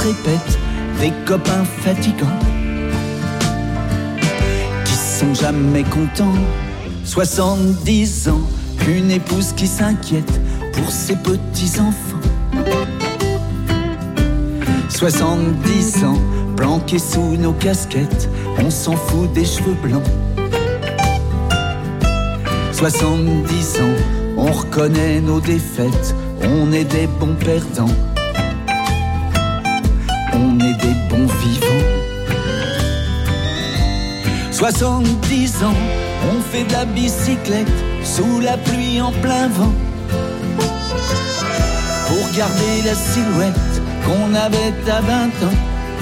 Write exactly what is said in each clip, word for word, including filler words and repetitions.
se répètent, des copains fatigants qui sont jamais contents. Soixante-dix ans, une épouse qui s'inquiète pour ses petits-enfants. Soixante-dix ans, planqués sous nos casquettes, on s'en fout des cheveux blancs. Soixante-dix ans, on reconnaît nos défaites, on est des bons perdants. On est des bons vivants. Soixante-dix ans, on fait de la bicyclette sous la pluie en plein vent pour garder la silhouette qu'on avait à vingt ans.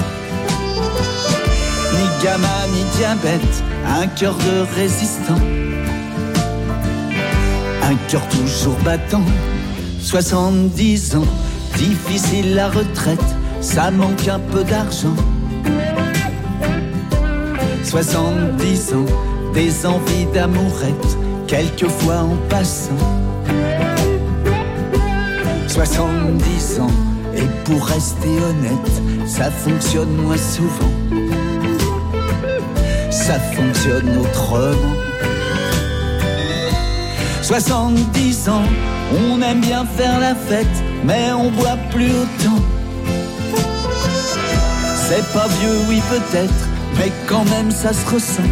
Ni gamin ni diabète, un cœur de résistant, un cœur toujours battant. Soixante-dix ans, difficile la retraite, ça manque un peu d'argent. Soixante-dix ans, des envies d'amourette, quelquefois en passant. Soixante-dix ans, et pour rester honnête, ça fonctionne moins souvent. Ça fonctionne autrement. Soixante-dix ans, on aime bien faire la fête, mais on boit plus autant. C'est pas vieux, oui peut-être, mais quand même ça se ressent.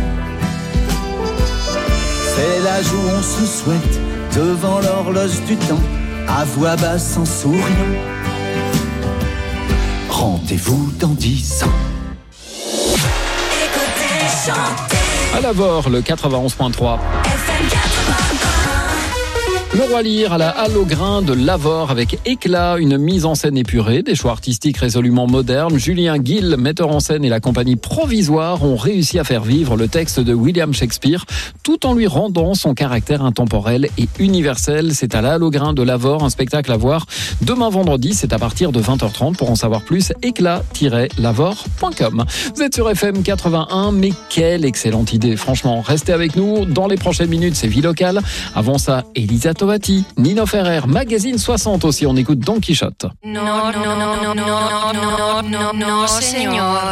C'est l'âge où on se souhaite, devant l'horloge du temps, à voix basse en souriant. Rendez-vous dans dix ans. Écoutez, chantez. À Lavore, le quatre-vingt-onze point trois. Le Roi Lyre à la Halle au Grain de Lavore avec éclat, une mise en scène épurée, des choix artistiques résolument modernes. Julien Guil, metteur en scène, et la compagnie Provisoire ont réussi à faire vivre le texte de William Shakespeare tout en lui rendant son caractère intemporel et universel. C'est à la Halle au Grain de Lavore, un spectacle à voir demain vendredi, c'est à partir de vingt heures trente. Pour en savoir plus, éclat tiret lavore point com. Vous êtes sur F M quatre-vingt-un, mais quelle excellente idée, franchement. Restez avec nous, dans les prochaines minutes, c'est Vie locale. Avant ça, Elisa Tovati, Nino Ferrer, Magazine soixante aussi, on écoute Don Quichotte. No, no, no, no, no, no, no, no, señor.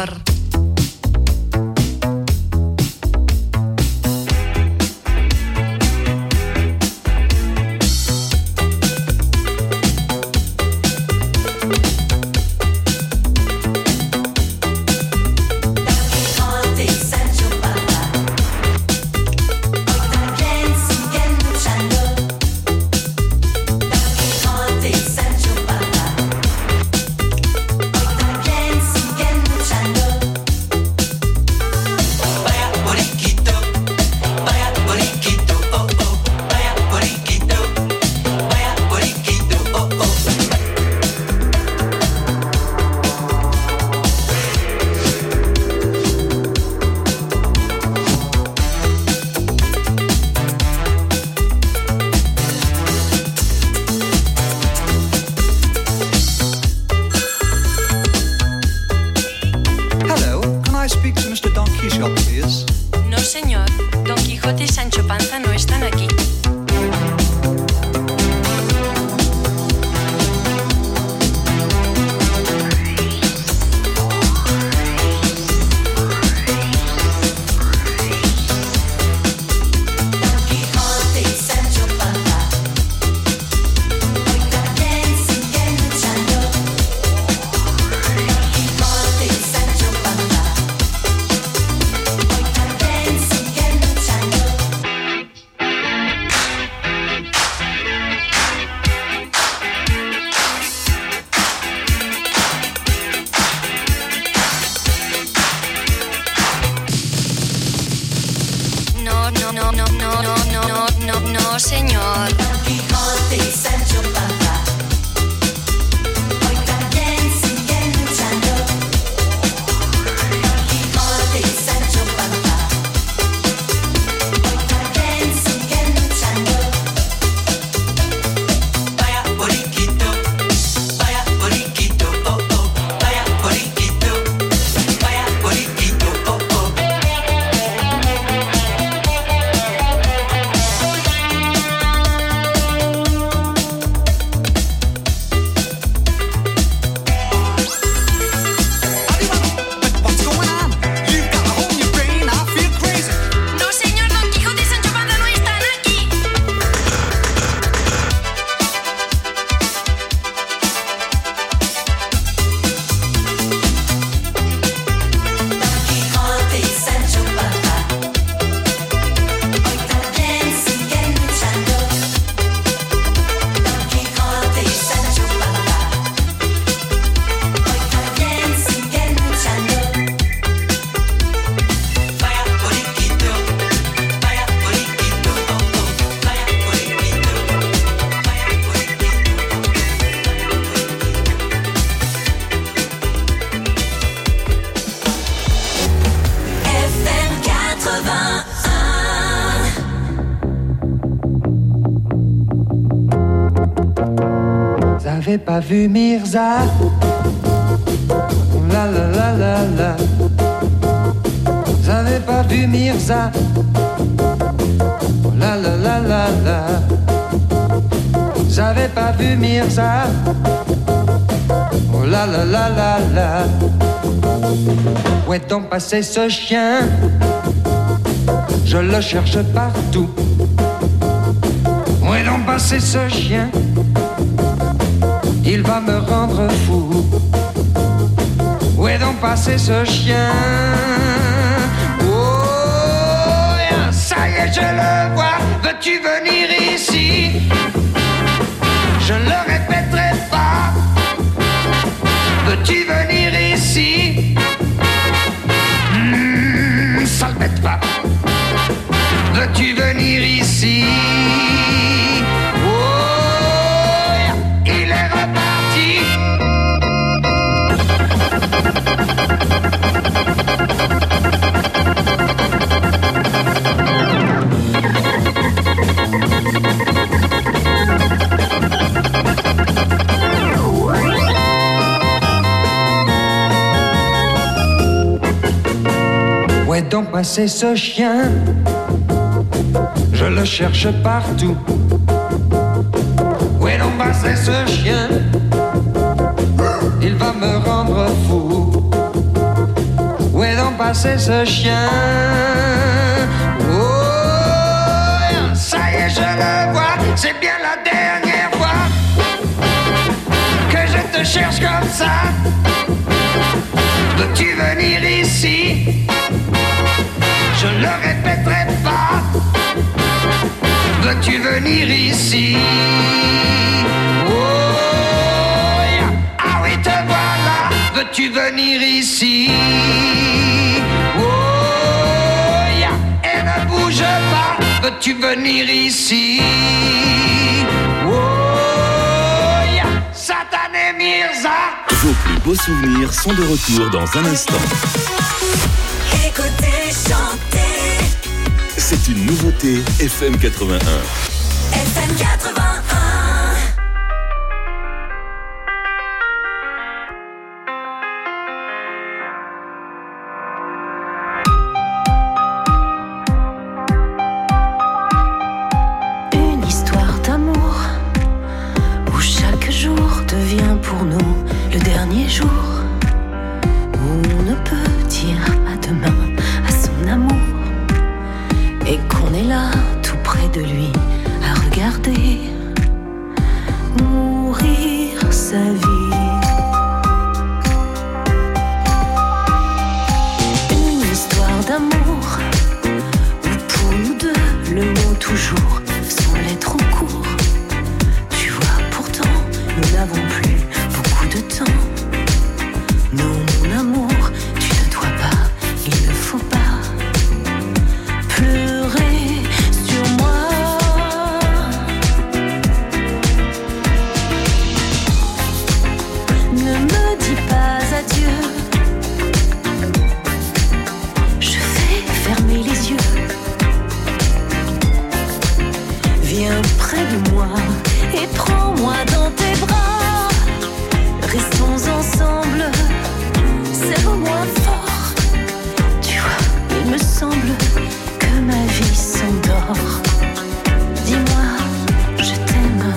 J'avais pas vu Mirza. La la la la la. J'avais pas vu Mirza. La la la la la. J'avais pas vu Mirza. Oh la la la la la. Où est donc passé ce chien? Je le cherche partout. Où est donc passé ce chien? Il va me rendre fou. Où est donc passé ce chien? Oh, ça y est, je le vois. Veux-tu venir ici? Je ne le répéterai pas. Veux-tu venir ici? Mmh, ça le bête pas. Veux-tu venir ici? Oh, il est reparti. Où est donc passé ce chien? Je le cherche partout. Où est donc passé ce chien? Il va me rendre fou. Où est donc passé ce chien? Oh, ça y est, je le vois. C'est bien la dernière fois que je te cherche comme ça. Veux-tu venir ici? Je ne le répéterai pas. Veux-tu venir ici? Oh, yeah. Ah oui, te voilà. Veux-tu venir ici? Oh, yeah. Et ne bouge pas. Veux-tu venir ici? Oh, yeah. Satané Mirza. Vos plus beaux souvenirs sont de retour dans un instant. Écoutez, chantez. C'est une nouveauté F M quatre-vingt-un. F M quatre-vingt-un. Une histoire d'amour où chaque jour devient pour nous le dernier jour, où on ne peut dire à demain à son amour, et qu'on est là tout près de lui à regarder mourir sa vie. Une histoire d'amour où pour nous deux le mot toujours semblait trop court. Tu vois, pourtant nous n'avons plus beaucoup de temps. Non, mon amour, tu ne dois pas, il ne faut pas pleurer sur moi. Ne me dis pas adieu. Je vais fermer les yeux. Viens près de moi et prends-moi dans tes bras. Restons ensemble, serre-moi fort. Tu vois, il me semble que ma vie s'endort. Dis-moi, je t'aime.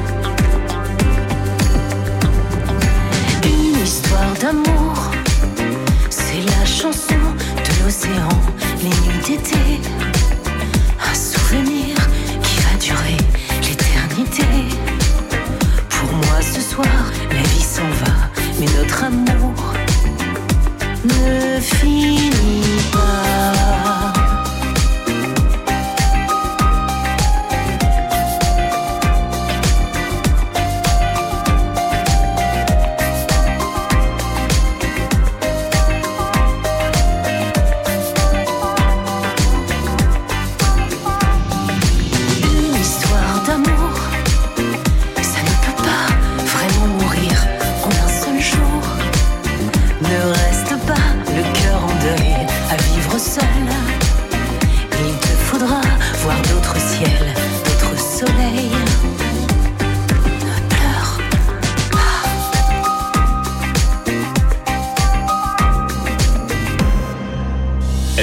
Une histoire d'amour, c'est la chanson de l'océan, les nuits d'été. Un souvenir qui va durer l'éternité. Pour moi ce soir, la vie s'en va, mais notre amour ne finit pas. Une histoire d'amour, ça ne peut pas vraiment mourir en un seul jour. Ne reste pas le cœur en deuil à vivre seul. Il te faudra voir d'autres ciels, d'autres soleils. Ne pleure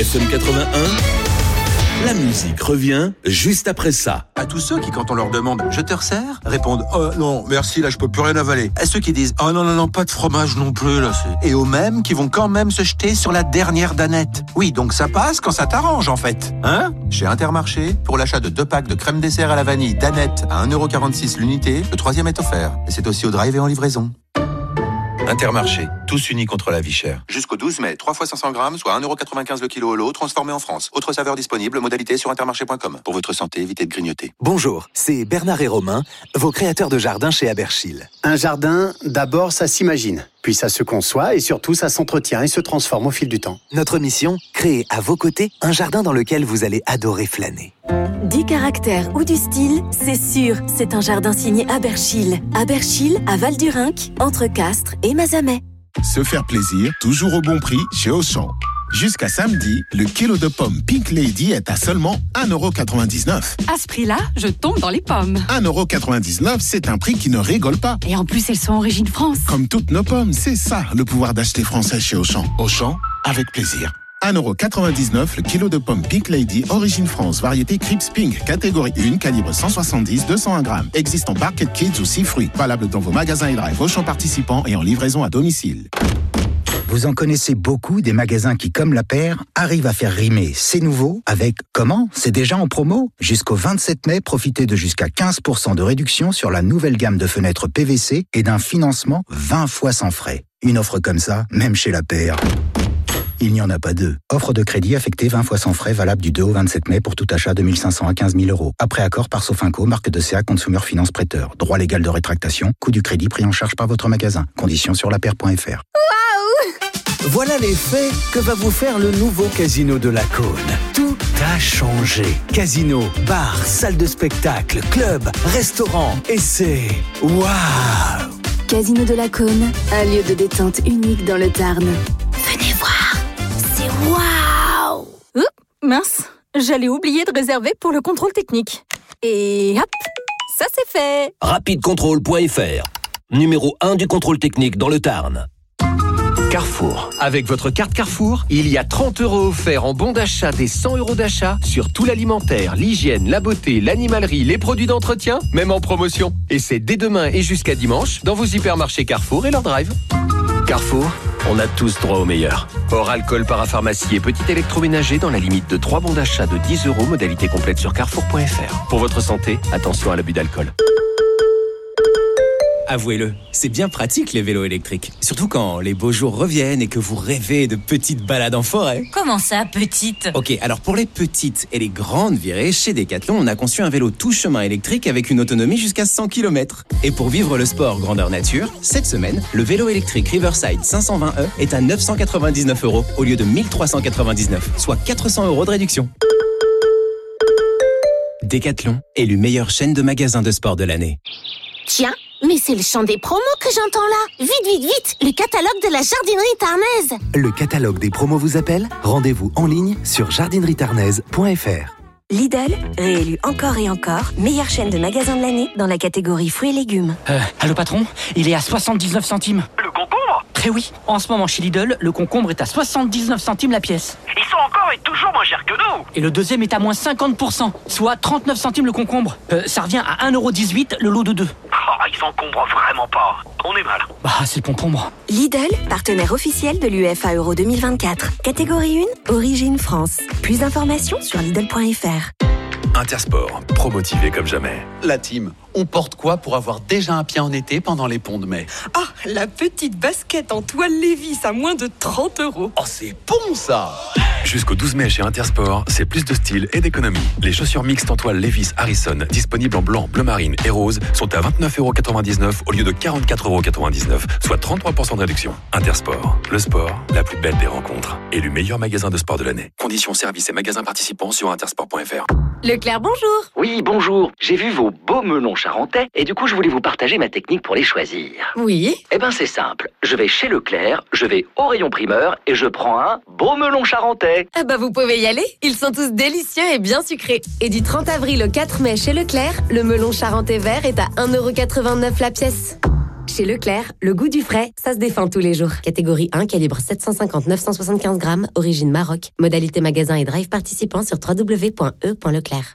F M quatre-vingt-un, la musique revient juste après ça. À tous ceux qui, quand on leur demande « Je te resserre ?» répondent « Oh non, merci, là je peux plus rien avaler ». À ceux qui disent « Oh non, non, non, pas de fromage non plus, là c'est... » Et aux mêmes qui vont quand même se jeter sur la dernière danette. Oui, donc ça passe quand ça t'arrange en fait. Hein ? Chez Intermarché, pour l'achat de deux packs de crème dessert à la vanille danette à un euro quarante-six l'unité, le troisième est offert. Et c'est aussi au drive et en livraison. Intermarché, tous unis contre la vie chère. Jusqu'au douze mai, trois fois cinq cents grammes, soit un euro quatre-vingt-quinze le kilo au lot, transformé en France. Autre saveur disponible, modalité sur intermarché point com. Pour votre santé, évitez de grignoter. Bonjour, c'est Bernard et Romain, vos créateurs de jardin chez Aberchil. Un jardin, d'abord ça s'imagine, puis ça se conçoit et surtout ça s'entretient et se transforme au fil du temps. Notre mission, créer à vos côtés un jardin dans lequel vous allez adorer flâner. Du caractère ou du style, c'est sûr, c'est un jardin signé Aberchil. Aberchil à Val-du-Rinc, entre Castres et Mazamet. Se faire plaisir, toujours au bon prix chez Auchan. Jusqu'à samedi, le kilo de pommes Pink Lady est à seulement un euro quatre-vingt-dix-neuf. À ce prix-là, je tombe dans les pommes. un euro quatre-vingt-dix-neuf, c'est un prix qui ne rigole pas. Et en plus, elles sont origine France. Comme toutes nos pommes, c'est ça le pouvoir d'acheter français chez Auchan. Auchan, avec plaisir. un euro quatre-vingt-dix-neuf le kilo de pommes Pink Lady, origine France, variété Crips Pink, catégorie un, calibre cent soixante-dix, deux cent un grammes. Existe en Barquette Kids ou six fruits. Valable dans vos magasins et drive Auchan participants et en livraison à domicile. Vous en connaissez beaucoup des magasins qui, comme la paire, arrivent à faire rimer c'est nouveau avec comment ? C'est déjà en promo ? Jusqu'au vingt-sept mai, profitez de jusqu'à quinze pour cent de réduction sur la nouvelle gamme de fenêtres P V C et d'un financement vingt fois sans frais. Une offre comme ça, même chez la paire, il n'y en a pas deux. Offre de crédit affectée vingt fois sans frais, valable du deux au vingt-sept mai pour tout achat de mille cinq cents à quinze mille euros. Après accord par Sofinco, marque de C A Consumer Finance Prêteur. Droit légal de rétractation, coût du crédit pris en charge par votre magasin. Conditions sur la paire point f r. Voilà l'effet que va vous faire le nouveau Casino de la Cône. Tout a changé. Casino, bar, salle de spectacle, club, restaurant, et c'est... Waouh! Casino de la Cône, un lieu de détente unique dans le Tarn. Venez voir, c'est waouh! Oups, mince, j'allais oublier de réserver pour le contrôle technique. Et hop, ça c'est fait. Rapidecontrôle point f r, numéro un du contrôle technique dans le Tarn. Carrefour. Avec votre carte Carrefour, il y a trente euros offerts en bon d'achat des cent euros d'achat sur tout l'alimentaire, l'hygiène, la beauté, l'animalerie, les produits d'entretien, même en promotion. Et c'est dès demain et jusqu'à dimanche dans vos hypermarchés Carrefour et leur drive. Carrefour, on a tous droit au meilleur. Hors alcool, parapharmacie et petit électroménager dans la limite de trois bons d'achat de dix euros, modalité complète sur carrefour point f r. Pour votre santé, attention à l'abus d'alcool. Avouez-le, c'est bien pratique les vélos électriques. Surtout quand les beaux jours reviennent et que vous rêvez de petites balades en forêt. Comment ça, petite ? Ok, alors pour les petites et les grandes virées, chez Decathlon, on a conçu un vélo tout chemin électrique avec une autonomie jusqu'à cent kilomètres. Et pour vivre le sport grandeur nature, cette semaine, le vélo électrique Riverside cinq cent vingt E est à neuf cent quatre-vingt-dix-neuf euros au lieu de mille trois cent quatre-vingt-dix-neuf, soit quatre cents euros de réduction. Decathlon, élu meilleure chaîne de magasins de sport de l'année. Tiens, mais c'est le chant des promos que j'entends là. Vite, vite, vite, le catalogue de la jardinerie tarnaise. Le catalogue des promos vous appelle ? Rendez-vous en ligne sur jardinerie tarnaise point f r. Lidl, réélu encore et encore, meilleure chaîne de magasins de l'année dans la catégorie fruits et légumes. Euh, allô patron, il est à soixante-dix-neuf centimes. Le concombre ? Eh oui, en ce moment chez Lidl, le concombre est à soixante-dix-neuf centimes la pièce. Ils sont encore et toujours moins chers que nous. Et le deuxième est à moins cinquante pour cent, soit trente-neuf centimes le concombre. Euh, ça revient à un euro dix-huit le lot de deux. Oh, ils s'encombrent vraiment pas. On est mal. Bah, c'est le concombre. Lidl, partenaire officiel de l'U E F A Euro deux mille vingt-quatre. Catégorie un, origine France. Plus d'informations sur lidl point f r. Intersport, pro-motivé comme jamais. La team, on porte quoi pour avoir déjà un pied en été pendant les ponts de mai ? Ah, la petite basket en toile Levi's à moins de trente euros. Oh, c'est bon ça ! Jusqu'au douze mai chez Intersport, c'est plus de style et d'économie. Les chaussures mixtes en toile Levi's Harrison, disponibles en blanc, bleu marine et rose, sont à vingt-neuf euros quatre-vingt-dix-neuf au lieu de quarante-quatre euros quatre-vingt-dix-neuf, soit trente-trois pour cent de réduction. Intersport, le sport, la plus belle des rencontres. Élu meilleur magasin de sport de l'année. Conditions, services et magasins participants sur intersport point f r. Leclerc, bonjour. Oui, bonjour. J'ai vu vos beaux melons charentais et du coup, je voulais vous partager ma technique pour les choisir. Oui. Eh ben, c'est simple. Je vais chez Leclerc, je vais au rayon primeur et je prends un beau melon charentais. Ah bah, vous pouvez y aller. Ils sont tous délicieux et bien sucrés. Et du trente avril au quatre mai chez Leclerc, le melon charentais vert est à un euro quatre-vingt-neuf la pièce. Chez Leclerc, le goût du frais, ça se défend tous les jours. Catégorie un, calibre sept cent cinquante neuf cent soixante-quinze grammes, origine Maroc. Modalité magasin et drive participant sur w w w point e point leclerc.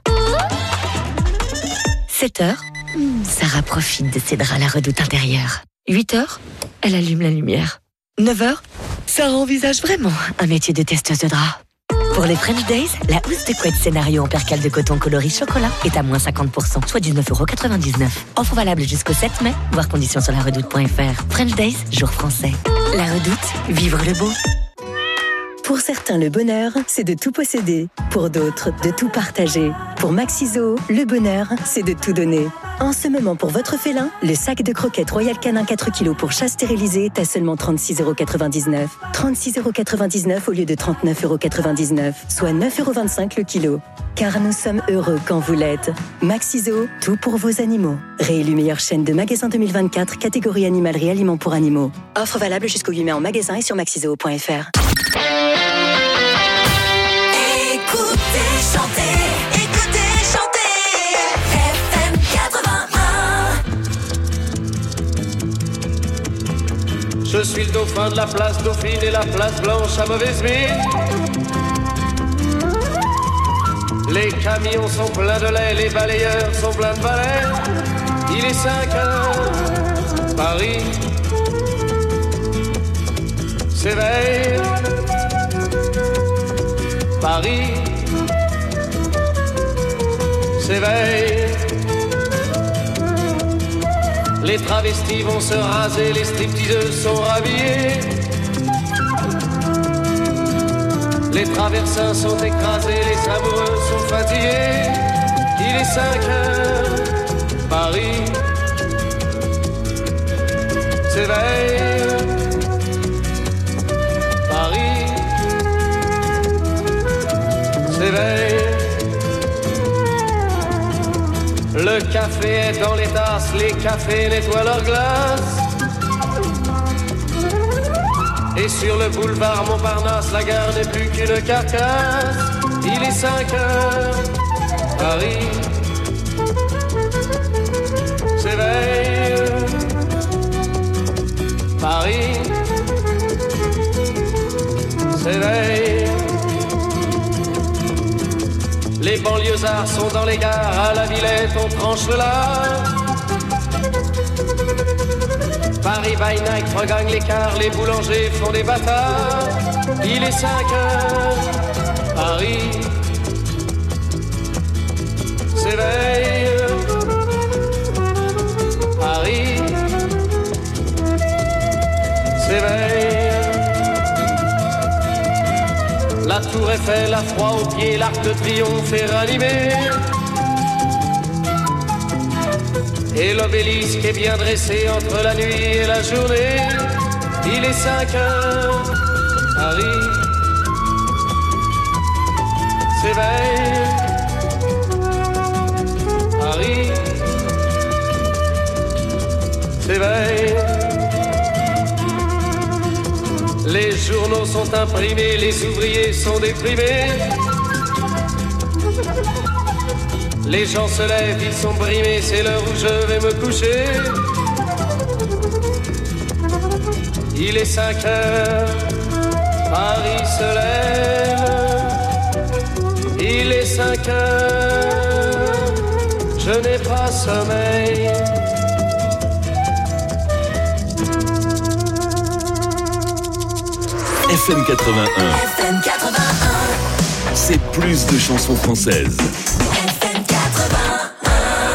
sept heures, Sarah profite de ses draps à la redoute intérieure. huit heures, elle allume la lumière. neuf heures, Sarah envisage vraiment un métier de testeuse de draps. Pour les French Days, la housse de couette scénario en percale de coton coloris chocolat est à moins cinquante pour cent, soit dix-neuf euros quatre-vingt-dix-neuf. Offre valable jusqu'au sept mai, voir conditions sur la redoute point f r. French Days, jour français. La redoute, vivre le beau. Pour certains, le bonheur, c'est de tout posséder. Pour d'autres, de tout partager. Pour Maxiso, le bonheur, c'est de tout donner. En ce moment, pour votre félin, le sac de croquettes Royal Canin quatre kilos pour chat stérilisé est à seulement trente-six euros quatre-vingt-dix-neuf. trente-six euros quatre-vingt-dix-neuf au lieu de trente-neuf euros quatre-vingt-dix-neuf, soit neuf euros vingt-cinq le kilo. Car nous sommes heureux quand vous l'êtes. Maxiso, tout pour vos animaux. Réélu meilleure chaîne de magasins deux mille vingt-quatre, catégorie animalerie aliments pour animaux. Offre valable jusqu'au huit mai en magasin et sur maxiso point f r. Écoutez, chantez, écoutez, chantez, F M quatre-vingt-un. Je suis le dauphin de la place Dauphine et la place Blanche à mauvaise mine. Les camions sont pleins de lait, les balayeurs sont pleins de balais. Il est cinq heures, Paris s'éveille. Paris s'éveille. Les travestis vont se raser, les stripteaseuses sont rhabillées. Les traversins sont écrasés, les amoureux sont fatigués. Il est cinq heures, Paris s'éveille. Paris s'éveille. Le café est dans les tasses, les cafés nettoient leurs glaces. Et sur le boulevard Montparnasse, la gare n'est plus qu'une carcasse. Il est cinq heures, Paris s'éveille. Paris s'éveille. Les banlieusards sont dans les gares, à la Villette on tranche le lard. Paris by night regagne l'écart, les boulangers font des bâtards. Il est cinq heures, Paris s'éveille. Paris s'éveille. La tour Eiffel a froid aux pieds, l'arc de triomphe est ranimé. Et l'obélisque est bien dressé entre la nuit et la journée. Il est cinq heures, Paris s'éveille. Paris s'éveille. Les journaux sont imprimés, les ouvriers sont déprimés. Les gens se lèvent, ils sont brimés, c'est l'heure où je vais me coucher. Il est cinq heures, Paris se lève. Il est cinq heures, je n'ai pas sommeil. F M quatre-vingt-un. F M quatre-vingt-un. C'est plus de chansons françaises. F M quatre-vingt-un.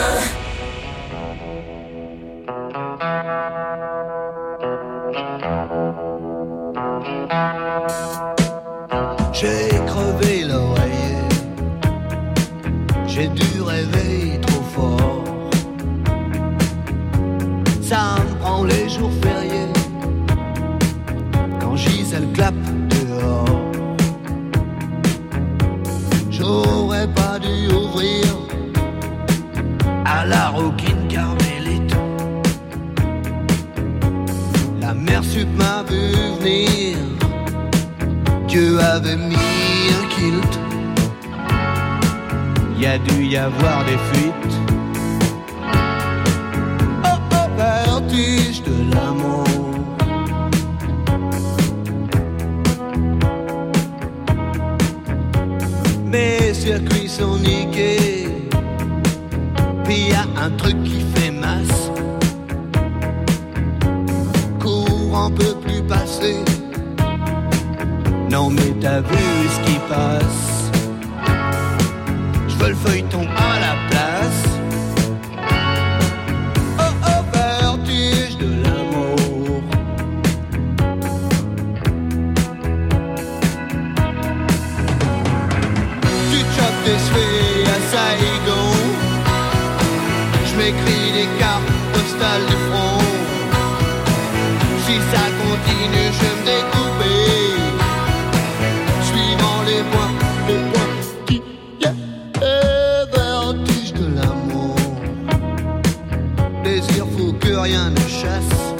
J'ai crevé l'oreiller. J'ai dû rêver trop fort. Ça me prend les jours fériés. Quand Gisèle clappe dehors, j'aurais pas dû ouvrir à la rouquine Carmélite. La mère sup m'a vu venir, Dieu avait mis un kilt. Y a dû y avoir des fuites. Oh oh, vers vertige de l'amour. Mes circuits sont niqués, puis y a un truc qui fait masse. Courant peut plus passer. Non mais t'as vu ce qui passe. Je veux le feuilleton à la place. Oh oh, vertige de l'amour. Tu chopes des souhaits à Saigon. Je m'écris des cartes postales du front. Si ça continue, je vais me découper. Suivant les points, les points qui y a. Vertige de l'amour. Désir fou que rien ne chasse.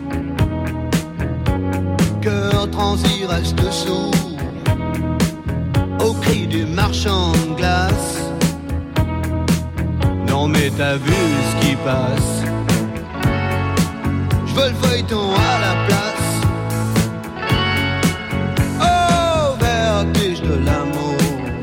Cœur transi reste sourd au cri du marchand de glace. Non mais t'as vu ce qui passe. Je veux le feuilleton à la place. Oh, vertige de l'amour.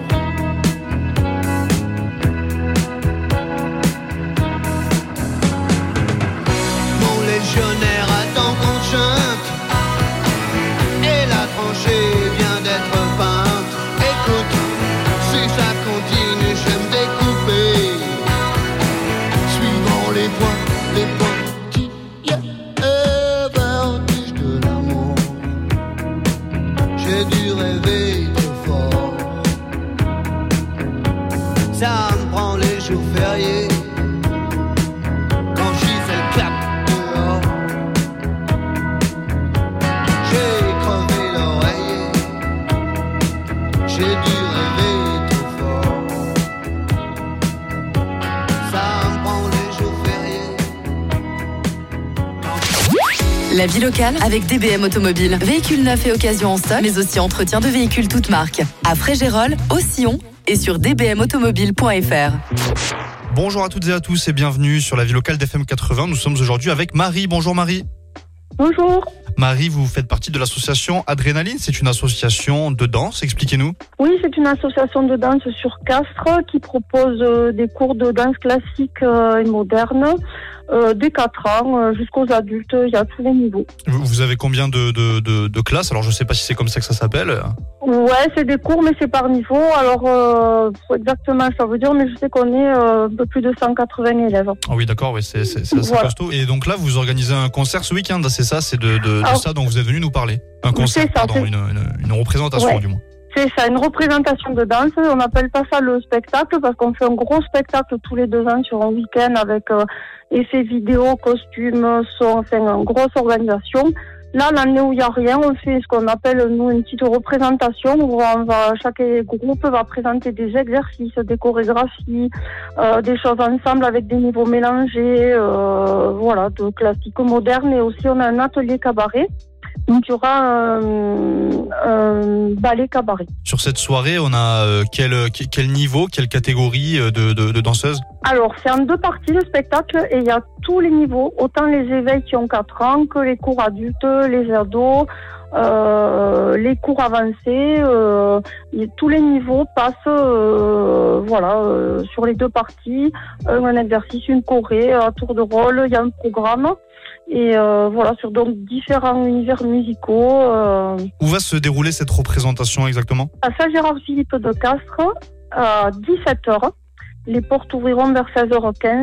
Mon légionnaire attend qu'on chante. Et la tranchée vient d'être peinte. Écoute, si ça continue, je vais me découper. Suivant les points, les points. J'ai dû rêver trop fort. Ça me prend les jours fériés. Quand j'y fais le clap dehors. J'ai crevé l'oreiller. J'ai dû rêver trop fort. Ça me prend les jours fériés. La vie locale avec D B M Automobile. Véhicules neufs et occasions en stock, mais aussi entretien de véhicules toutes marques. À Fréjérolles, au Sillon et sur d b m automobile point f r. Bonjour à toutes et à tous et bienvenue sur la vie locale d'F M quatre-vingts. Nous sommes aujourd'hui avec Marie. Bonjour Marie. Bonjour. Marie, vous faites partie de l'association Adrénaline. C'est une association de danse. Expliquez-nous. Oui, c'est une association de danse sur Castres qui propose euh, des cours de danse classique euh, et moderne. Euh, dès quatre ans euh, jusqu'aux adultes, il y a tous les niveaux. Vous avez combien de, de, de, de classes? Alors je ne sais pas si c'est comme ça que ça s'appelle. Ouais, c'est des cours mais c'est par niveau. Alors euh, exactement ça veut dire, mais je sais qu'on est euh, un peu plus de cent quatre-vingts élèves. Ah oui, d'accord, oui, c'est, c'est, c'est assez voilà. Costaud. Et donc là, vous organisez un concert ce week-end, c'est ça? C'est de, de, Alors, de ça dont vous êtes venu nous parler. Un concert, ça, pardon, une, une, une représentation ouais. du moins. C'est ça, une représentation de danse. On n'appelle pas ça le spectacle parce qu'on fait un gros spectacle tous les deux ans sur un week-end avec euh, effets vidéo, costumes, son, enfin une grosse organisation. Là, l'année où il n'y a rien, on fait ce qu'on appelle, nous, une petite représentation où on va, chaque groupe va présenter des exercices, des chorégraphies, euh, des choses ensemble avec des niveaux mélangés, euh, voilà, de classique moderne. Et aussi, on a un atelier cabaret. Donc, il y aura un, un ballet cabaret. Sur cette soirée, on a euh, quel, quel niveau, quelle catégorie de, de, de danseuses? Alors, c'est en deux parties le spectacle et il y a tous les niveaux, autant les éveils qui ont quatre ans que les cours adultes, les ados, euh, les cours avancés. Euh, tous les niveaux passent euh, voilà, euh, sur les deux parties. Un, un exercice, une choré, à tour de rôle, il y a un programme. Et euh, voilà, sur donc différents univers musicaux. Euh... Où va se dérouler cette représentation exactement? À Saint-Gérard-Philippe de Castres, à dix-sept heures. Les portes ouvriront vers seize heures quinze.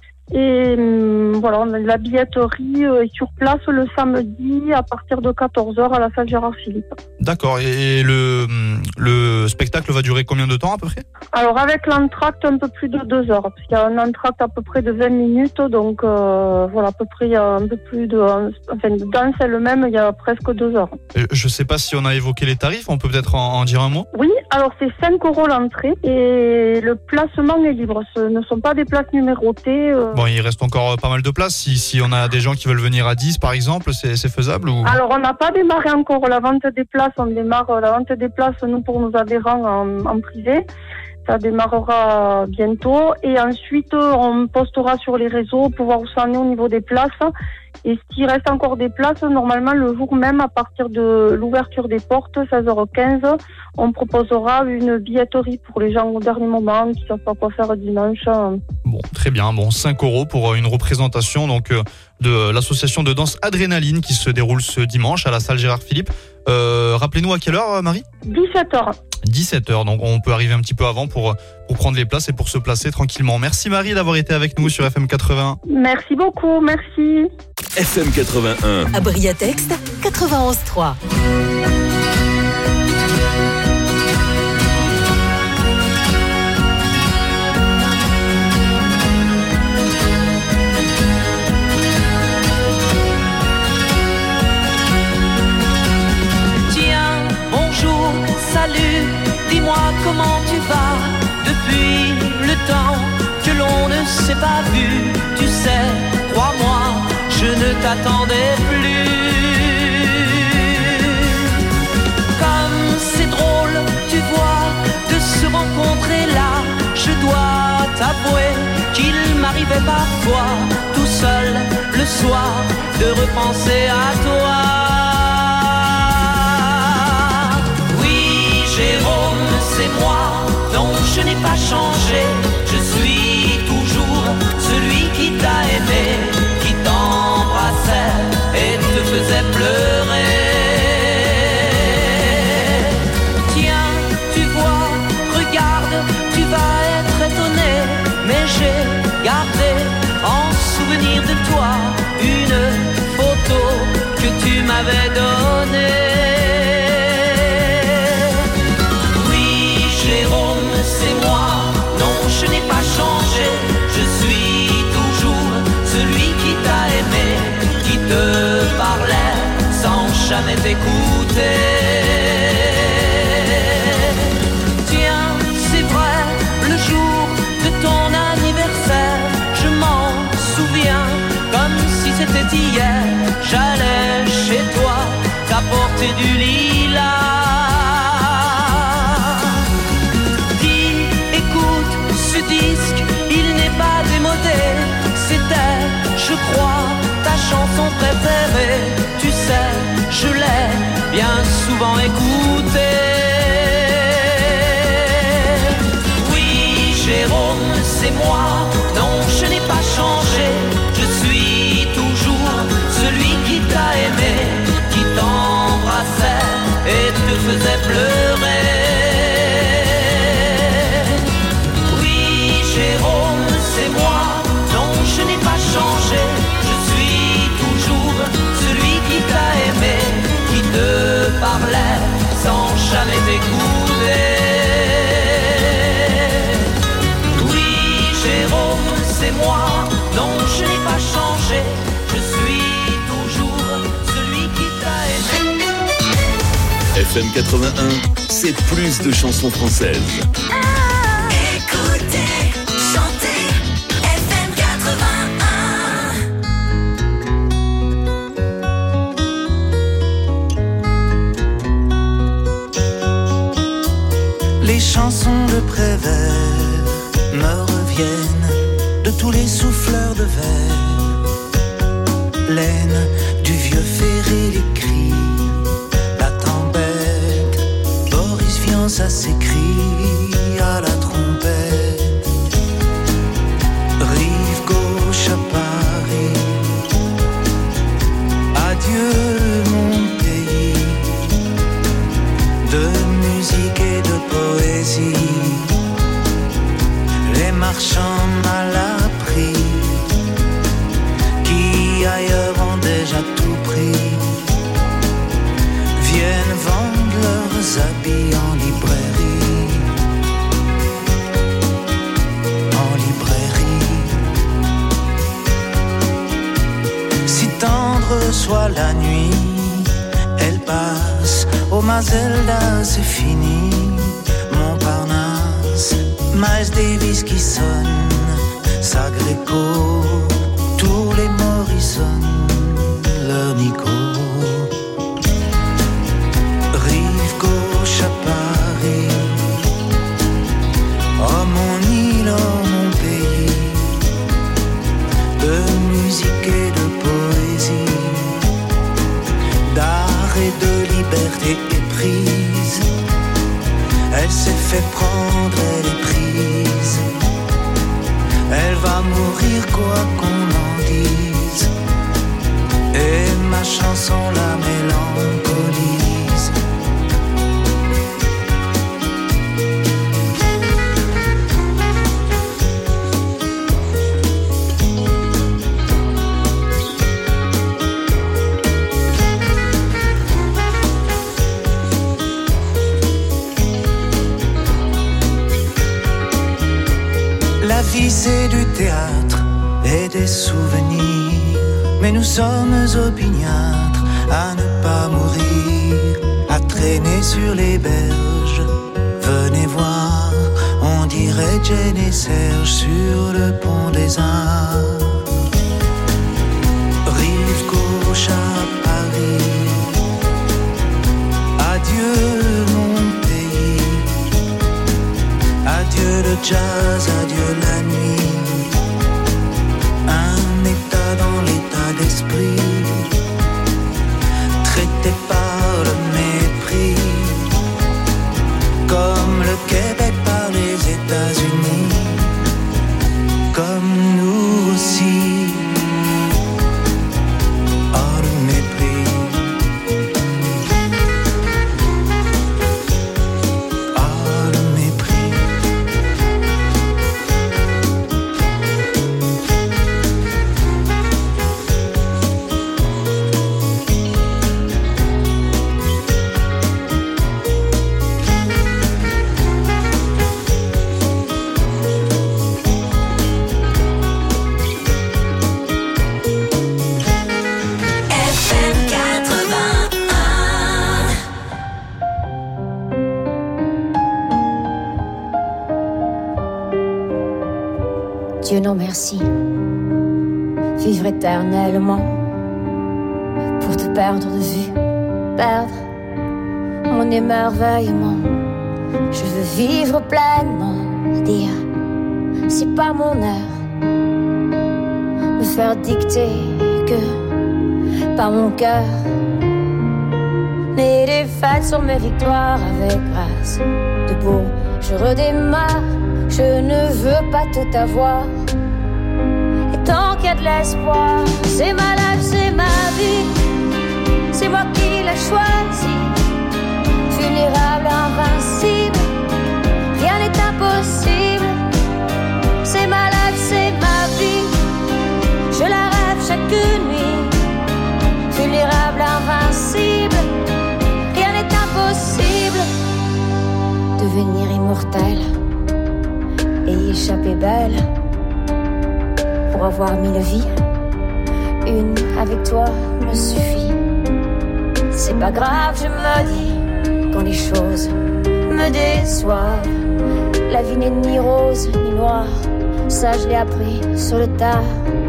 Et euh, voilà, la billetterie est sur place le samedi à partir de quatorze heures à la salle Gérard-Philippe. D'accord. Et le, le spectacle va durer combien de temps à peu près? Alors avec l'entracte, un peu plus de deux heures. Parce qu'il y a un entracte à peu près de vingt minutes. Donc euh, voilà, à peu près il y a un peu plus de... Enfin, de danse elle-même, il y a presque deux heures. Je ne sais pas si on a évoqué les tarifs. On peut peut-être en, en dire un mot? Oui, alors c'est cinq euros l'entrée. Et le placement est libre. Ce ne sont pas des places numérotées. Euh... Bon, il reste encore pas mal de places. Si, si on a des gens qui veulent venir à dix, par exemple, c'est, c'est faisable ou... Alors, on n'a pas démarré encore la vente des places. On démarre la vente des places, nous, pour nos adhérents en, en privé. Ça démarrera bientôt. Et ensuite, on postera sur les réseaux pour voir où ça en est au niveau des places. Et s'il reste encore des places, normalement, le jour même, à partir de l'ouverture des portes, seize heures quinze, on proposera une billetterie pour les gens au dernier moment qui ne savent pas quoi faire dimanche. Bon, très bien. Bon, cinq euros pour une représentation donc, de l'association de danse Adrénaline qui se déroule ce dimanche à la salle Gérard Philippe. Euh, rappelez-nous à quelle heure, Marie ? dix-sept heures. dix-sept heures, donc on peut arriver un petit peu avant pour, pour prendre les places et pour se placer tranquillement. Merci Marie d'avoir été avec nous sur F M quatre-vingt-un. Merci beaucoup, merci. F M quatre-vingt-un. À Briatexte, quatre-vingt-onze trois. Salut, dis-moi comment tu vas depuis le temps que l'on ne s'est pas vu. Tu sais, crois-moi, je ne t'attendais plus. Comme c'est drôle, tu vois, de se rencontrer là. Je dois t'avouer qu'il m'arrivait parfois, tout seul le soir, de repenser à toi. Jérôme, c'est moi, non je n'ai pas changé. Je suis toujours celui qui t'a aimé, qui t'embrassait et te faisait pleurer. Tiens, tu vois, regarde, tu vas être étonné, mais j'ai gardé en souvenir de toi une photo que tu m'avais donnée. Jérôme, c'est moi, non je n'ai pas changé. Je suis toujours celui qui t'a aimé, qui te parlait sans jamais t'écouter. Tiens, c'est vrai, le jour de ton anniversaire, je m'en souviens comme si c'était hier. J'allais chez toi t'apporter du lilas. Disque, il n'est pas démodé. C'était, je crois, ta chanson préférée. Tu sais, je l'ai bien souvent écoutée. Oui, Jérôme, c'est moi. Non, je n'ai pas changé. Je suis toujours celui qui t'a aimé, qui t'embrassait et te faisait pleurer. Jérôme, c'est moi, non je n'ai pas changé. Je suis toujours celui qui t'a aimé, qui te parlait sans jamais t'écouter. Oui, Jérôme, c'est moi, non je n'ai pas changé. Je suis toujours celui qui t'a aimé. F M quatre-vingt-un, c'est plus de chansons françaises. Écoutez. Les chansons de Prévert me reviennent de tous les souffleurs de verre. Laine du vieux ferré, les cris, la tempête. Boris Vian, ça s'écrit à la trompette. Rive gauche à Paris, adieu mon pays. De musique et de poésie, les marchands mal appris, qui ailleurs ont déjà tout pris, viennent vendre leurs habits en librairie, en librairie. Si tendre soit la nuit, elle passe. Oh Mazelda, c'est fini, Montparnasse, Miles Davis qui sonne, Sagreco, tous les Morrison, leur Nico. Rive gauche à Paris, oh mon île, oh mon pays, de musique et de poésie. prise. Elle s'est fait prendre, elle est prise. Elle va mourir quoi qu'on en dise. Et ma chanson la mélancolise. La vie c'est du théâtre et des souvenirs, mais nous sommes opiniâtres à ne pas mourir, à traîner sur les berges. Venez voir, on dirait Jane et Serge sur le pont des Arts. Rive gauche à Paris, adieu mon pays, adieu le jazz, adieu la nuit. Un état dans l'état d'esprit, traité par le mépris, comme le Québec par les États-Unis, comme nous aussi. Oh le mépris, oh le mépris. Dieu non merci, vivre éternellement pour te perdre de vue, perdre mon émerveillement. Je veux vivre pleinement, dire c'est pas mon heure, me faire dicter que par mon cœur. Les défaites sont mes victoires avec grâce. Debout, je redémarre. Je ne veux pas tout avoir. Et tant qu'il y a de l'espoir, c'est ma life, c'est ma vie. C'est moi qui l'ai choisi. Vulnérable, invincible. Rien n'est impossible. C'est ma life, c'est ma vie. Je la rêve chaque nuit. Vulnérable, invincible. Rien n'est impossible. Devenir immortel et y échapper belle. Pour avoir mille vies, une avec toi me suffit. C'est pas grave, je me dis, quand les choses me déçoivent. La vie n'est ni rose ni noire, ça je l'ai appris sur le tas.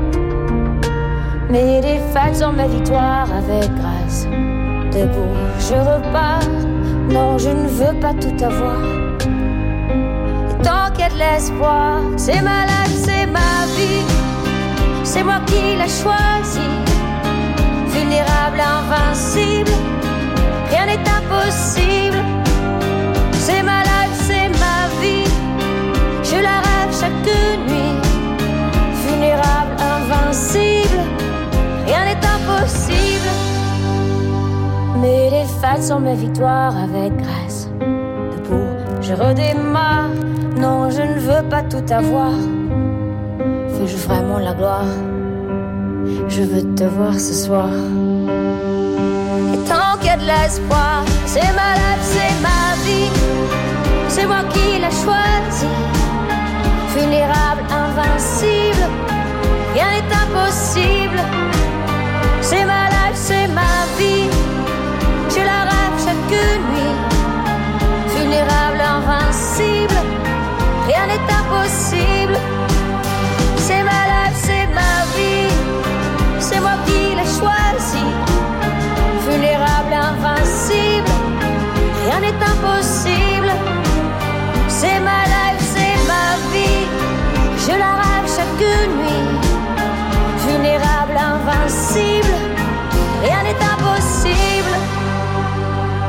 Mes défaites sont mes victoires avec grâce. Debout, je repars, non je ne veux pas tout avoir. Tant qu'il y a de l'espoir, c'est ma life, c'est ma vie. C'est moi qui l'ai choisi. Vulnérable, invincible. Rien n'est impossible. C'est ma life, c'est ma vie. Je la rêve chaque nuit. Vulnérable, invincible. Rien n'est impossible. Mes défaites sont mes victoires avec grâce. Debout, je redémarre. Non, je ne veux pas tout avoir. Veux-je vraiment la gloire? Je veux te voir ce soir. Et tant qu'il y a de l'espoir, c'est ma life, c'est ma vie. C'est moi qui l'ai choisi. Vulnérable, invincible. Rien n'est impossible. C'est ma life, c'est ma vie. Je la rêve chaque nuit. Vulnérable, invincible. Rien n'est impossible. C'est ma life, c'est ma vie. C'est moi qui l'ai choisi. Vulnérable, invincible. Rien n'est impossible. C'est ma life, c'est ma vie. Je la rêve chaque nuit. Vulnérable, invincible. Rien n'est impossible.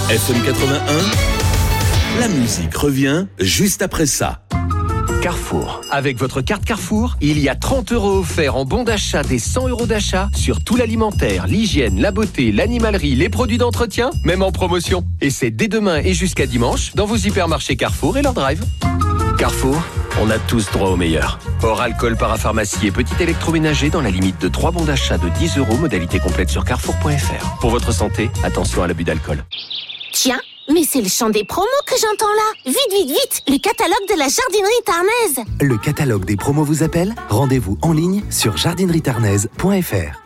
F M quatre-vingt-un, la musique revient juste après ça. Carrefour. Avec votre carte Carrefour, il y a trente euros offerts en bon d'achat des cent euros d'achat sur tout l'alimentaire, l'hygiène, la beauté, l'animalerie, les produits d'entretien, même en promotion. Et c'est dès demain et jusqu'à dimanche dans vos hypermarchés Carrefour et leur drive. Carrefour, on a tous droit au meilleur. Hors alcool, parapharmacie et petit électroménager dans la limite de trois bons d'achat de dix euros, modalité complète sur carrefour point f r. Pour votre santé, attention à l'abus d'alcool. Tiens, mais c'est le chant des promos que j'entends là. Vite, vite, vite, le catalogue de la jardinerie tarnaise. Le catalogue des promos vous appelle ? Rendez-vous en ligne sur jardinerie tarnaise point f r.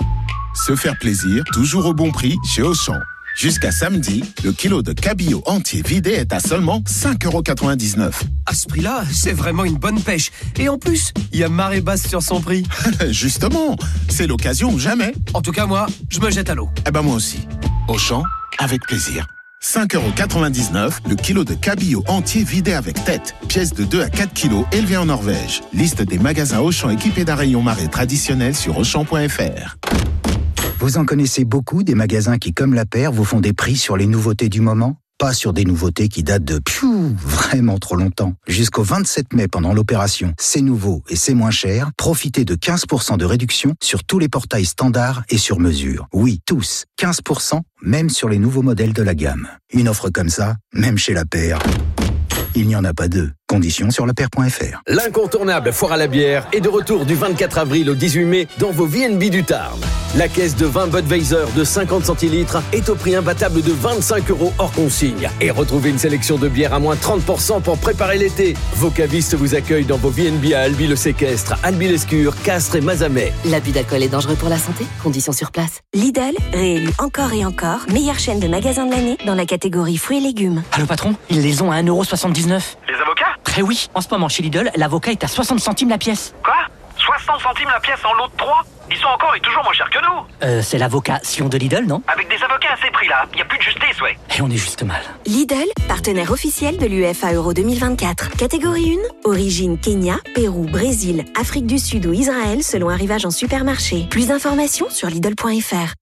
Se faire plaisir, toujours au bon prix chez Auchan. Jusqu'à samedi, le kilo de cabillaud entier vidé est à seulement cinq euros quatre-vingt-dix-neuf. À ce prix-là, c'est vraiment une bonne pêche. Et en plus, il y a marée basse sur son prix. Justement, c'est l'occasion ou jamais. En tout cas, moi, je me jette à l'eau. Eh ben moi aussi. Auchan, avec plaisir. cinq euros quatre-vingt-dix-neuf, le kilo de cabillaud entier vidé avec tête. Pièce de deux à quatre kilos élevée en Norvège. Liste des magasins Auchan équipés d'un rayon marée traditionnel sur auchan point f r. Vous en connaissez beaucoup des magasins qui, comme la paire, vous font des prix sur les nouveautés du moment ? Pas sur des nouveautés qui datent de piou, vraiment trop longtemps. Jusqu'au vingt-sept mai, pendant l'opération C'est nouveau et c'est moins cher, profitez de quinze pour cent de réduction sur tous les portails standards et sur mesure. Oui, tous. quinze pour cent, même sur les nouveaux modèles de la gamme. Une offre comme ça, même chez la paire, il n'y en a pas deux. Conditions sur la paire point f r. L'incontournable foire à la bière est de retour du vingt-quatre avril au dix-huit mai dans vos V N B du Tarn. La caisse de vin Budweiser de cinquante centilitres est au prix imbattable de vingt-cinq euros hors consigne. Et retrouvez une sélection de bières à moins trente pour cent pour préparer l'été. Vos cavistes vous accueillent dans vos V N B à Albi-le-Séquestre, Albi-l'Escure, Castres et Mazamet. L'abus d'alcool est dangereux pour la santé. Conditions sur place. Lidl, réélu encore et encore, meilleure chaîne de magasins de l'année dans la catégorie fruits et légumes. Allô patron, ils les ont à un euro soixante-dix-neuf. Les avocats? Très oui, en ce moment chez Lidl, l'avocat est à soixante centimes la pièce. Quoi? soixante centimes la pièce en lot de trois? Ils sont encore et toujours moins chers que nous. Euh, c'est l'avocat Sion de Lidl, non? Avec des avocats à ces prix-là, il n'y a plus de justice, ouais. Et on est juste mal. Lidl, partenaire officiel de l'U F A Euro deux mille vingt-quatre. Catégorie un, origine Kenya, Pérou, Brésil, Afrique du Sud ou Israël selon arrivage en supermarché. Plus d'informations sur Lidl point f r.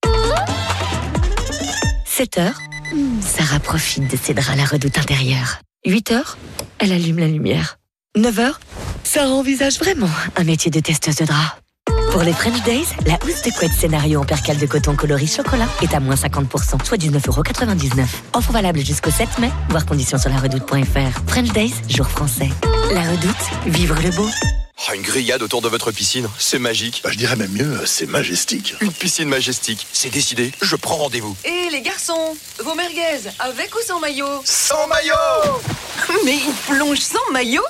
sept heures, Sarah profite de ses draps à la redoute intérieure. huit heures, elle allume la lumière. neuf heures, Sarah envisage vraiment un métier de testeuse de draps. Pour les French Days, la housse de couette scénario en percale de coton coloris chocolat est à moins cinquante pour cent, soit dix-neuf euros quatre-vingt-dix-neuf. Offre valable jusqu'au sept mai, voir conditions sur la redoute point f r. French Days, jour français. La redoute, vivre le beau. Oh, une grillade autour de votre piscine, c'est magique. Bah, je dirais même mieux, c'est majestique. Une piscine majestique, c'est décidé, je prends rendez-vous. Et les garçons, vos merguez, avec ou sans maillot? Sans maillot. Mais ils plongent sans maillot?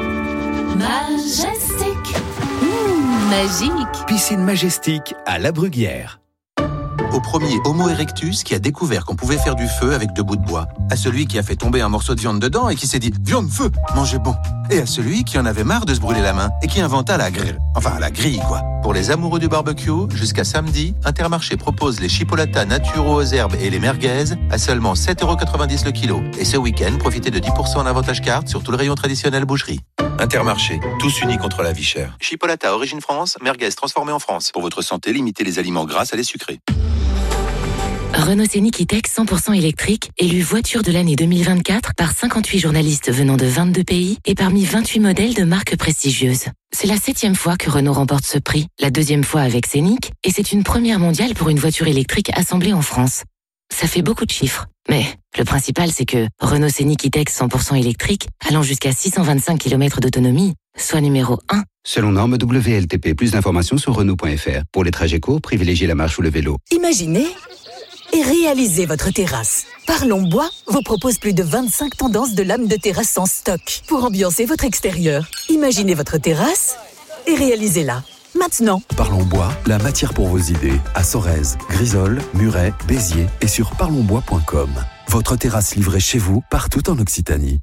Majestic. Mmh, magique. Piscine Majestic à La Bruguière. Au premier Homo erectus qui a découvert qu'on pouvait faire du feu avec deux bouts de bois. À celui qui a fait tomber un morceau de viande dedans et qui s'est dit « Viande, feu, mangez bon !» Et à celui qui en avait marre de se brûler la main et qui inventa la grille. Enfin, la grille, quoi. Pour les amoureux du barbecue, jusqu'à samedi, Intermarché propose les chipolatas naturaux aux herbes et les merguez à seulement sept euros quatre-vingt-dix le kilo. Et ce week-end, profitez de dix pour cent en avantage carte sur tout le rayon traditionnel boucherie. Intermarché, tous unis contre la vie chère. Chipolata origine France, merguez transformée en France. Pour votre santé, limitez les aliments gras à les sucrés. Renault Scénic E-Tech cent pour cent électrique, élu voiture de l'année deux mille vingt-quatre par cinquante-huit journalistes venant de vingt-deux pays et parmi vingt-huit modèles de marques prestigieuses. C'est la septième fois que Renault remporte ce prix, la deuxième fois avec Scénic, et c'est une première mondiale pour une voiture électrique assemblée en France. Ça fait beaucoup de chiffres, mais le principal c'est que Renault Scénic E-Tech cent pour cent électrique, allant jusqu'à six cent vingt-cinq kilomètres d'autonomie, soit numéro un. Selon norme W L T P, plus d'informations sur Renault point f r. Pour les trajets courts, privilégiez la marche ou le vélo. Imaginez et réalisez votre terrasse. Parlons Bois vous propose plus de vingt-cinq tendances de lames de terrasse en stock pour ambiancer votre extérieur. Imaginez votre terrasse et réalisez-la. Maintenant. Parlons Bois, la matière pour vos idées. À Sorèze, Grisol, Muret, Béziers et sur parlons bois point com. Votre terrasse livrée chez vous, partout en Occitanie.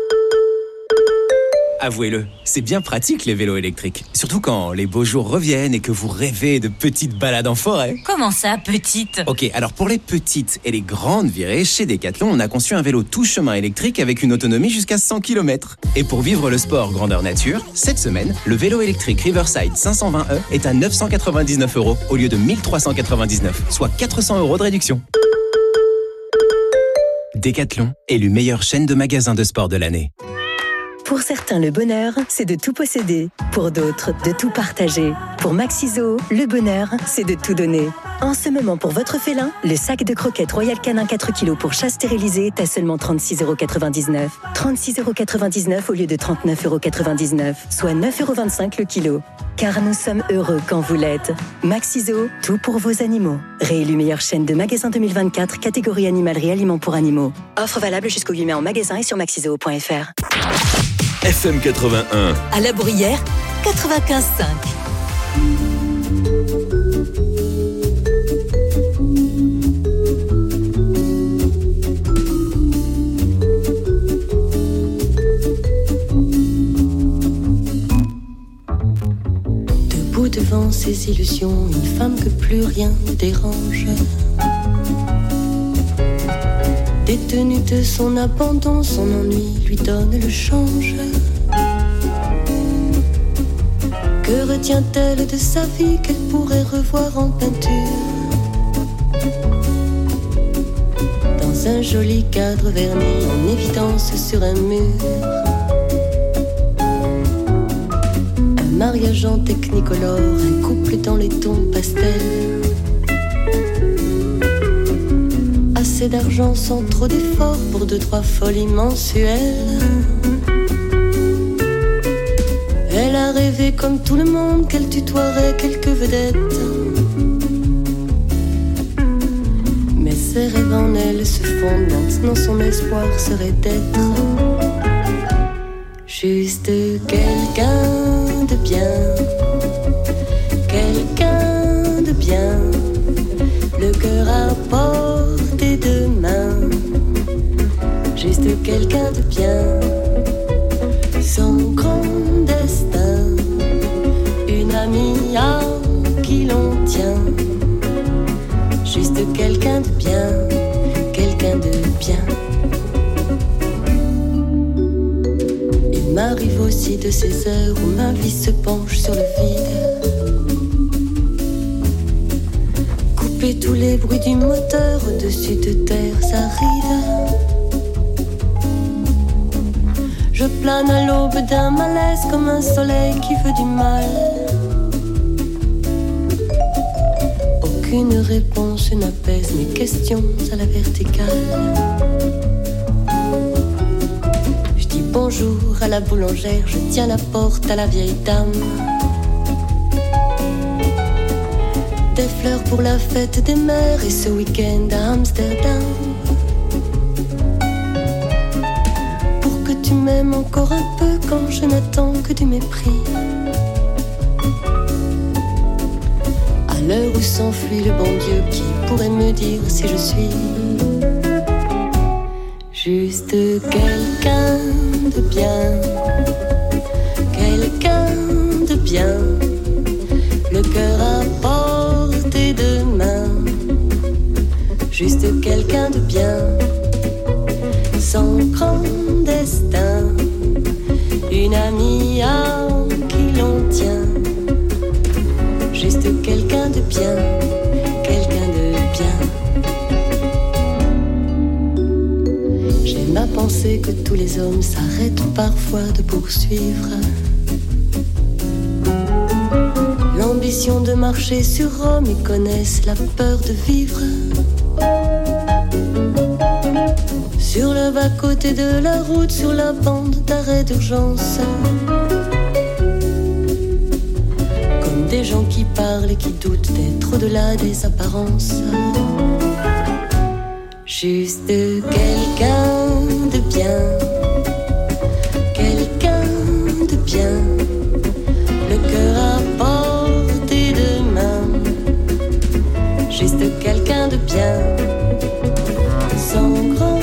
Avouez-le, c'est bien pratique les vélos électriques. Surtout quand les beaux jours reviennent et que vous rêvez de petites balades en forêt. Comment ça, petite? Ok, alors pour les petites et les grandes virées, chez Decathlon, on a conçu un vélo tout chemin électrique avec une autonomie jusqu'à cent kilomètres. Et pour vivre le sport grandeur nature, cette semaine, le vélo électrique Riverside cinq cent vingt E est à neuf cent quatre-vingt-dix-neuf euros au lieu de mille trois cent quatre-vingt-dix-neuf, soit quatre cents euros de réduction. Décathlon, élu meilleure chaîne de magasins de sport de l'année. Pour certains, le bonheur, c'est de tout posséder. Pour d'autres, de tout partager. Pour Maxiso, le bonheur, c'est de tout donner. En ce moment, pour votre félin, le sac de croquettes Royal Canin quatre kilos pour chat stérilisé est à seulement trente-six euros quatre-vingt-dix-neuf. trente-six euros quatre-vingt-dix-neuf au lieu de trente-neuf euros quatre-vingt-dix-neuf, soit neuf euros vingt-cinq le kilo. Car nous sommes heureux quand vous l'êtes. Maxiso, tout pour vos animaux. Réélu meilleure chaîne de magasins deux mille vingt-quatre, catégorie animalerie aliments pour animaux. Offre valable jusqu'au huit mai en magasin et sur maxiso point f r. F M quatre-vingt-un. À La Bruyère, quatre-vingt-quinze virgule cinq. Debout devant ses illusions, une femme que plus rien ne dérange. Détenue de son abandon, son ennui lui donne le change. Que retient-elle de sa vie qu'elle pourrait revoir en peinture? Dans un joli cadre verni en évidence sur un mur. Un mariage en technicolore, un couple dans les tons pastels. Assez d'argent sans trop d'efforts pour deux, trois folies mensuelles. Elle a rêvé comme tout le monde qu'elle tutoierait quelques vedettes. Mais ses rêves en elle se fondent, maintenant son espoir serait d'être juste quelqu'un de bien. Quelqu'un de bien, le cœur à portée de main. Juste quelqu'un de bien, sans grand destin, une amie à qui l'on tient. Juste quelqu'un de bien, quelqu'un de bien. Il m'arrive aussi de ces heures où ma vie se penche sur le vide. Couper tous les bruits du moteur au-dessus de terres arides. Je plane à l'aube d'un malaise comme un soleil qui veut du mal. Aucune réponse n'apaise mes questions à la verticale. Je dis bonjour à la boulangère, je tiens la porte à la vieille dame. Des fleurs pour la fête des mères et ce week-end à Amsterdam. Tu m'aimes encore un peu quand je n'attends que du mépris. À l'heure où s'enfuit le bon Dieu, qui pourrait me dire si je suis juste quelqu'un de bien. Quelqu'un de bien, le cœur à portée de main. Juste quelqu'un de bien, sans grand destin, une amie à qui l'on tient. Juste quelqu'un de bien, quelqu'un de bien. J'aime à penser que tous les hommes s'arrêtent parfois de poursuivre l'ambition de marcher sur Rome et connaissent la peur de vivre sur le bas-côté de la route, sur la bande d'arrêt d'urgence. Comme des gens qui parlent et qui doutent d'être au-delà des apparences. Juste quelqu'un de bien. Quelqu'un de bien. Le cœur à portée de main. Juste quelqu'un de bien. Sans grand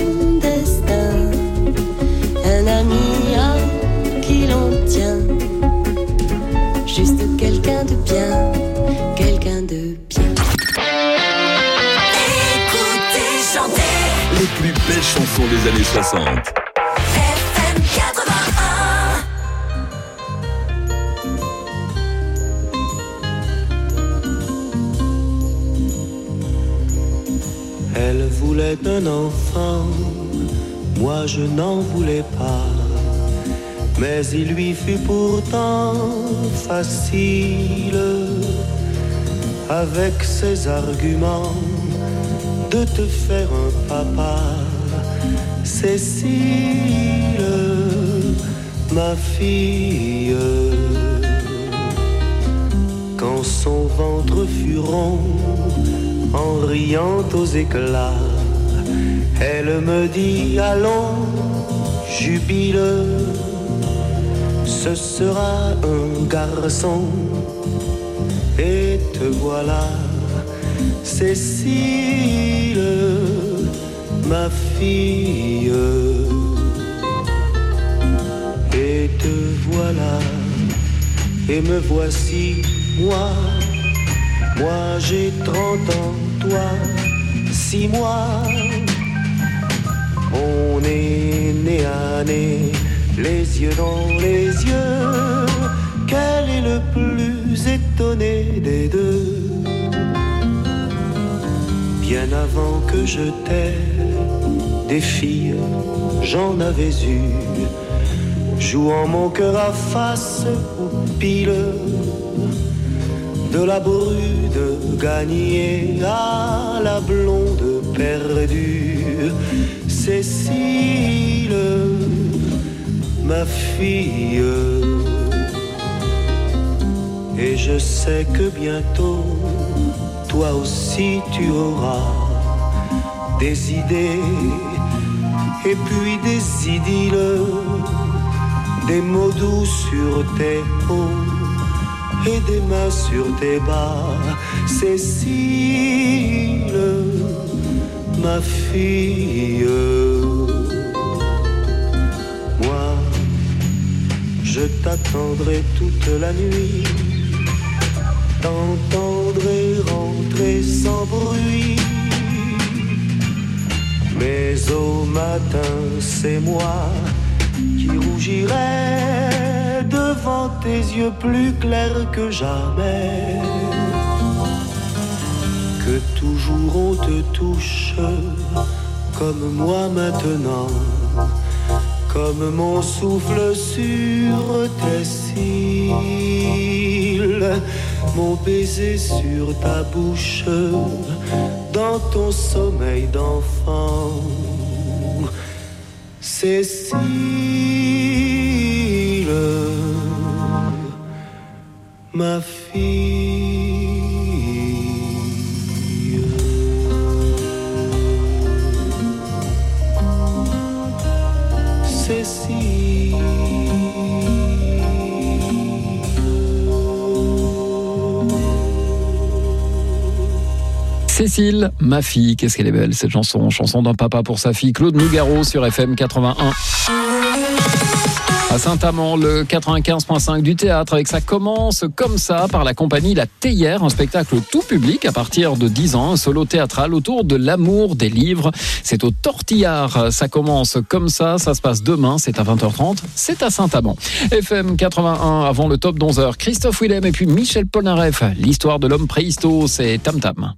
un ami à qui l'on tient. Juste quelqu'un de bien, quelqu'un de bien. Écoutez, chantez les plus belles chansons des années soixante. F M quatre-vingt-un. Elle voulait un enfant moi je n'en voulais pas. Mais il lui fut pourtant facile, avec ses arguments, de te faire un papa. Cécile, ma fille, quand son ventre fut rond, en riant aux éclats, elle me dit allons, jubile, ce sera un garçon. Et te voilà, Cécile, ma fille. Et te voilà, et me voici, moi. Moi j'ai trente ans, toi, six mois. On est né à nez, les yeux dans les yeux. Quel est le plus étonné des deux? Bien avant que je t'aie, des filles, j'en avais eu, jouant mon cœur à face aux piles, de la brune gagnée à la blonde perdue. Cécile, ma fille. Et je sais que bientôt, toi aussi tu auras des idées, et puis des idylles, des mots doux sur tes hauts et des mains sur tes bas. Cécile, ma fille. Moi, je t'attendrai toute la nuit, t'entendrai rentrer sans bruit. Mais au matin, c'est moi qui rougirai devant tes yeux plus clairs que jamais. Que toujours on te touche comme moi maintenant, comme mon souffle sur tes cils, mon baiser sur ta bouche, dans ton sommeil d'enfant. Cécile, ma fille. Cécile. Cécile, ma fille, qu'est-ce qu'elle est belle cette chanson, chanson d'un papa pour sa fille. Claude Nougaro sur F M quatre-vingt-un. À Saint-Amand, le quatre-vingt-quinze virgule cinq du théâtre, avec Ça commence comme ça par la compagnie La Théière, un spectacle tout public à partir de dix ans, un solo théâtral autour de l'amour des livres. C'est au Tortillard. Ça commence comme ça, ça se passe demain, c'est à vingt heures trente, c'est à Saint-Amand. F M quatre-vingt-un, avant le top d'onze heures, Christophe Willem et puis Michel Polnareff. L'histoire de l'homme préhisto, c'est Tam Tam.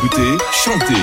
écoutez, chantez.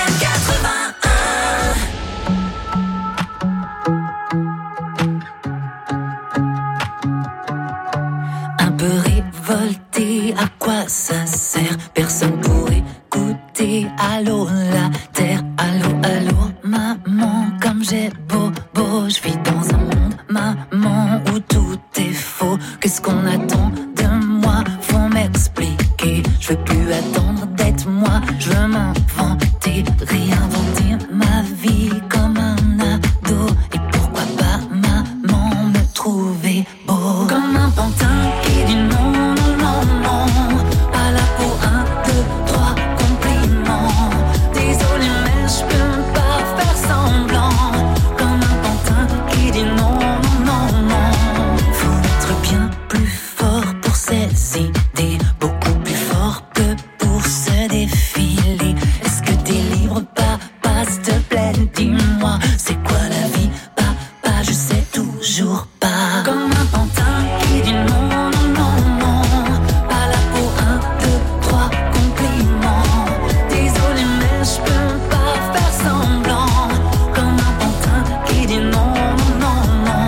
Un peu révolté, à quoi ça sert? Personne pour écouter. Allô la terre, allô, allô, maman, comme j'ai beau, beau, je vis dans un monde, maman, où tout est faux. Qu'est-ce qu'on attend de moi? Faut m'expliquer. Je veux plus attendre d'être moi, je veux m'inventer, réinventer ma vie comme un ado. Et pourquoi pas maman me trouver beau comme un pantin qui dit non, non, non, non. Pas là pour un, deux, trois compliments. Désolé mais je peux pas faire semblant. Comme un pantin qui dit non, non, non, non. Faut être bien plus fort pour ses idées, beaucoup plus fort que pour se défiler. Est-ce que t'es libre, papa, s'il te plaît, dis-moi, c'est quoi la vie, papa, je sais toujours pas. Comme un pantin qui dit non, non, non, non. Pas là pour un, deux, trois compliments. Désolé mais je peux pas faire semblant. Comme un pantin qui dit non, non, non, non.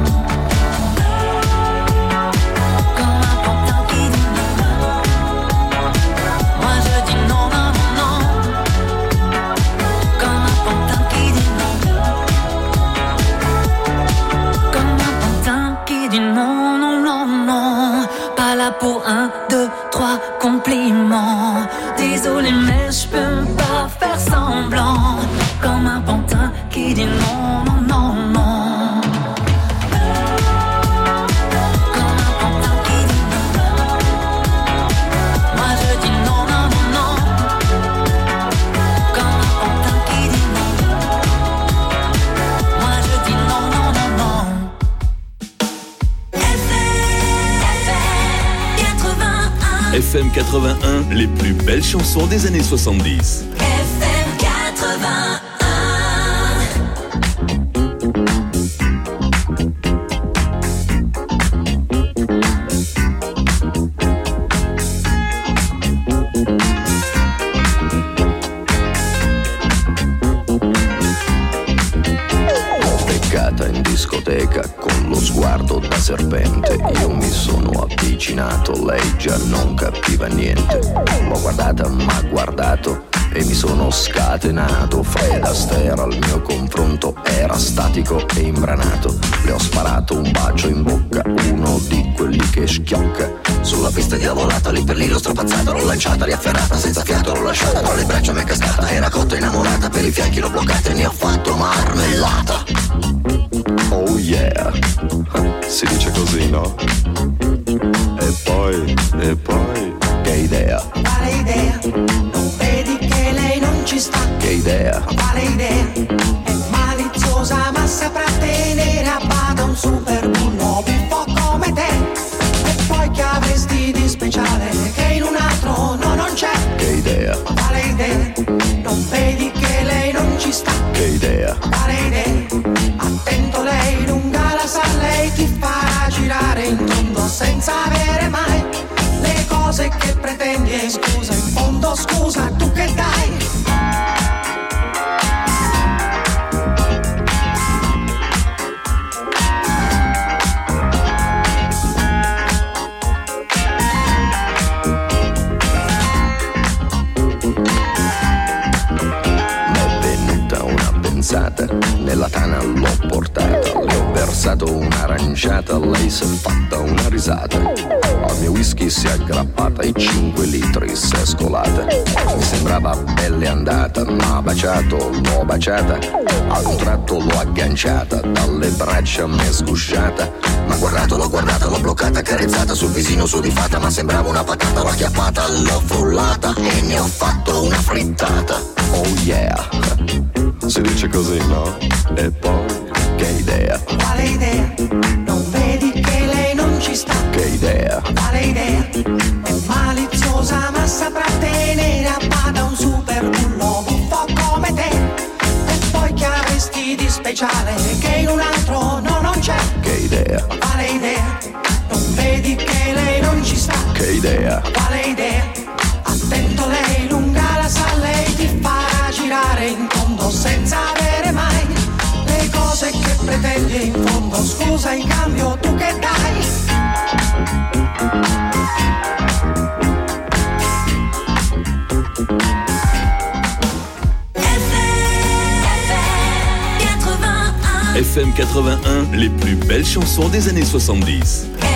Comme un pantin qui dit non. Moi je dis non, non, non, non. Comme un pantin qui dit non. Comme un pantin qui dit non, non, non, non. Pas là pour un, deux, trois compliments. Désolé mais je peux pas faire semblant. Comme un pantin qui dit non, non, non, non. Comme un pantin qui dit non. Moi je dis non, non, non, non. Comme un pantin qui dit non. Moi je dis non, non, non, non. F M quatre-vingt-un, les plus belles chansons des années soixante-dix. F M quatre-vingt-un. Beccata in discoteca con lo sguardo da serpente, io mi sono avvicinato, lei già non capiva niente. L'ho guardata, m'ha guardato e mi sono scatenato. Fred Astaire al mio confronto era statico e imbranato. Le ho sparato un bacio in bocca, uno di quelli che schiocca. Sulla pista diavolata, lì per lì l'ho strapazzato, l'ho lanciata, riafferrata, senza fiato l'ho lasciata, tra le braccia m'è cascata, era cotta innamorata, per i fianchi l'ho bloccata e ne ho fatto marmellata. Oh yeah, si dice così, no? E poi, e poi, che idea? Quale idea? Non vedi che lei non ci sta? Che idea? Quale idea? È maliziosa ma saprà tenere a bada un super bullo un po' come te. E poi che avresti di speciale che in un altro no non c'è? Che idea? Quale idea? Non vedi che lei non ci sta? Che idea? Quale idea? Attento, lei lunga la sa, lei ti farà girare in tondo senza avere mai le cose che pretendi. E scusa, in fondo scusa, tu che dai? Nella tana l'ho portata, le ho versato un'aranciata, lei si è fatta una risata. Al mio whisky si è aggrappata e cinque litri si è scolata. Mi sembrava belle andata, m'ha baciato, l'ho baciata. A un tratto l'ho agganciata, dalle braccia m'è sgusciata. M'ha guardato, l'ho guardata, l'ho bloccata, carezzata sul visino sudifata. Ma sembrava una patata, l'ho acchiappata, l'ho frullata e ne ho fatto una frittata. Oh yeah, si dice così, no? E poi, che idea? Quale idea? Non vedi che lei non ci sta? Che idea? Quale idea? È maliziosa ma saprà tenere a bada un super bullo un po' come te. E poi che avresti di speciale che in un altro no non c'è? Che idea? Quale idea? Non vedi che lei non ci sta? Che idea? Quale idea? Attento, lei lunga la sa, lei in cambio tu che dai? F M quatre-vingt-un, les plus belles chansons des années soixante-dix.